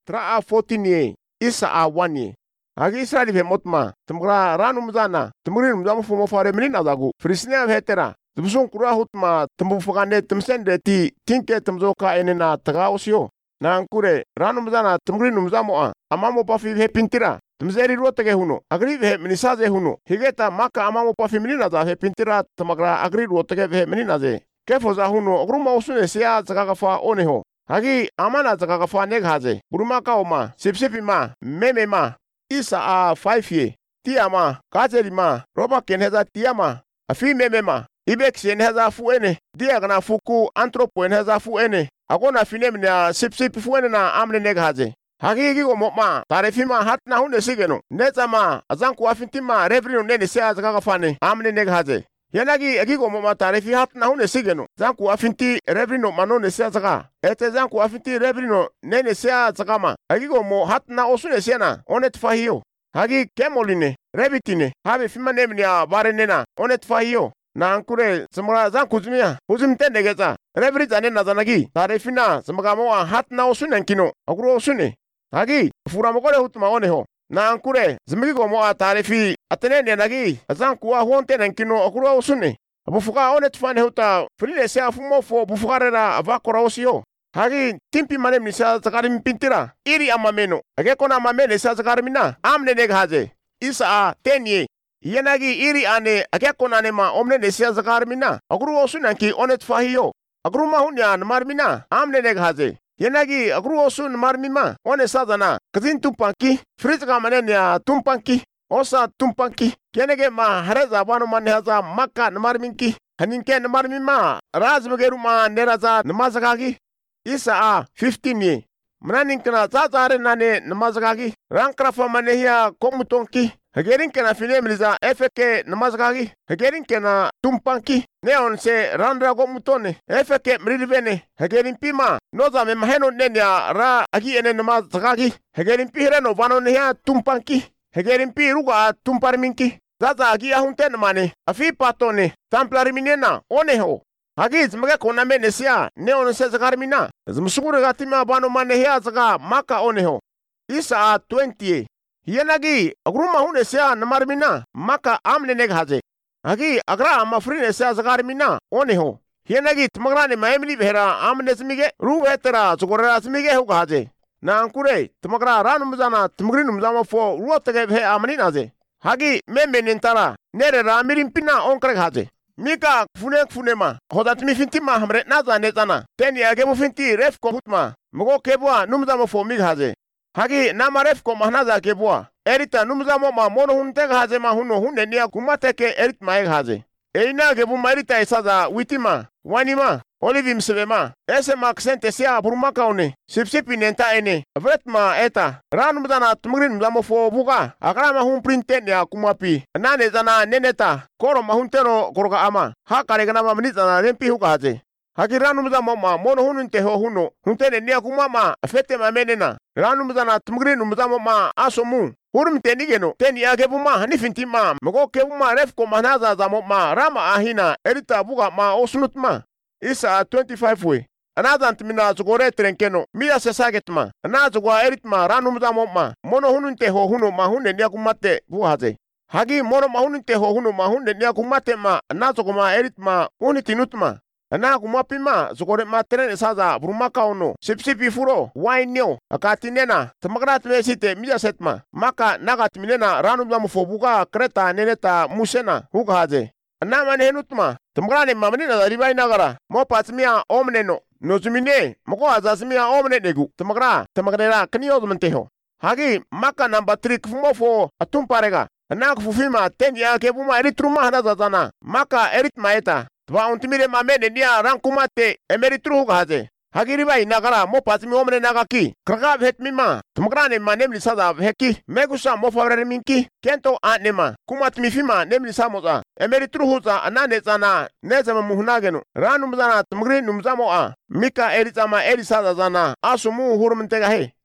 tra a 14 isa a 1 hagi Israeli ve motma tumgra ranum zana tumrin mzamu fumo fare minin azagu frisnia vetera tumsun kura hutma tumbu fugane tumsende ti tinke tumzoka enena taga osio na ankure ranum zana tumrin mzamu a amamo pafi ve pintira tumzeri rotage huno agri ve minisaze huno higeta maka amamo pafi minina za ve pintira tumagra agri rotage ve minina ze kefo za huno gruma usune sia zagafa oneho hagi amana zagafa neghaze buruma oma sipsipi ma meme ma isa a 5 ye tiama kazeli ma roba kenheza tiama afi meme ma ibek senheza fuene diagna fuku antropo enheza fuene agona finem na sipsipi fuene na amne neghaze hagi go moma tarefima hatna hunde sigeno nezama azanku afintima revrino nene sia zagafa ne amne neghaze yanagi agigo moma tarefi hatna hunde sigeno zanku afinti revrino manone sia zaga ete zanku afinti revrino nene sia zagama agigo mo hatna osune siana onet fahio hagi kemoline rebitine habe fima nemnia barenena onet fahio na ankure semra zanku zumia uzumtende geza revri zanena zanagi tarefina semagamo hatna osune kino agro osune hagi furamogole hutma oneho na ankure zmigo mo tarefi atene nagi azanku wa honte nankino akura osune abufuka onet fane huta frine se afumo fo bufukarera avakora osio hagi timpi mane misa zakarim pintira iri amameno age kona amamene sa zakarimina amne neghaze isa a tenye yenagi iri ane age kona nema omne ne sa zakarimina akuru osune ki onet fahio akuru mahunya marmina amne neghaze yenagi agru osun marmima one sadana kazin tumpanki frizga manenya tumpanki osa tumpanki kenege ma hareza banu man haza makka marminki haninke marmima razmgeru ma neraza namazagagi isa a 15 ye mnanin kana zazare nane namazagagi rankrafa manehia komutonki hagerin kana finemliza efeke namazagagi hagerin kana tumpanki neon se randra gomutone efeke mridvene hagerin pima noza me maheno nenya ra agi ene namazagagi hagerin pireno vanonehia tumpanki hagerin piruga tumparminki zaza agi ahunten mane afi patone tamplariminena oneho hagi zmage kona menesia neon se zagarmina zmsugure gatima bano manehia zaga maka oneho isa a 20 yenagi agruma hune sia namarmina maka amne neghaze hagi agra amafrine sia zagarmina oneho yenagi tmagrane maemli behra amne smige ruvetera zugora smige hugaze na ankure tmagra ranumzana tmgrinum zama fo ruotage be amninaze hagi memenentara nere ramirin pina onkreghaze mika funema hodatmi fintima hamre naza nezana teni agebo finti ref ko hutma mugo kebwa numzama fo mighaze hagi namaref ko mahnaza kebwa erita numzama ma mono hunte ghaze ma huno hunne nia kumateke erit ma ghaze eina gebu marita isaza witima wanima olivim sevema ese maksente sia burmaka one sipsipi nenta ene vretma eta ranumzana tmgrin zamo fo buga akrama hun printen ya kumapi nane zana neneta koro mahuntero korga ama hakare gana mamni zana rempi hugaze hagi ranumzama ma mono hununte ho huno huntene nia kumama fete mamenena ranumzana tmgrin numzama ma asomu hurum tenigeno teni agebuma hanifintima mego kebuma ref ko manaza zamo ma rama ahina erita buga ma osnutma isa 25 we anazant mina zugore trenkeno miya sesagetma anazugwa eritma ranumzamo ma mono hununte ho huno ma hunne nia kumate buhaze hagi mono ma hununte ho huno ma hunne nia kumate ma anazugma eritma unitinutma ana kumapima zugore ma tren saza burumaka ono sipsipi furo wainyo akatinena tamagrat mesite miya setma maka nagat minena ranumzamo fobuga kreta neneta musena hugaze ana manhenutma tamgrane mamnina ribai nagara mo patmia omneno nozumine moko azasmia omne negu tamagrera kniozmenteho hagi maka number 3 kfumofo atumparega ana kfufima tenya kebuma eritruma hanazazana maka eritmaeta twa untimire mamene nia rankumate emeritru gaze hagi ribai nagara mo patmi omne nagaki kraga vetmima tamagrane manemli sada heki megusa mo favrere minki kento anema kumatmi fima nemli samoza emeritru huza anane zana nezama muhnageno ranum zana tmgrin numzamo a mika erizama erisada zana asumu hurumtega he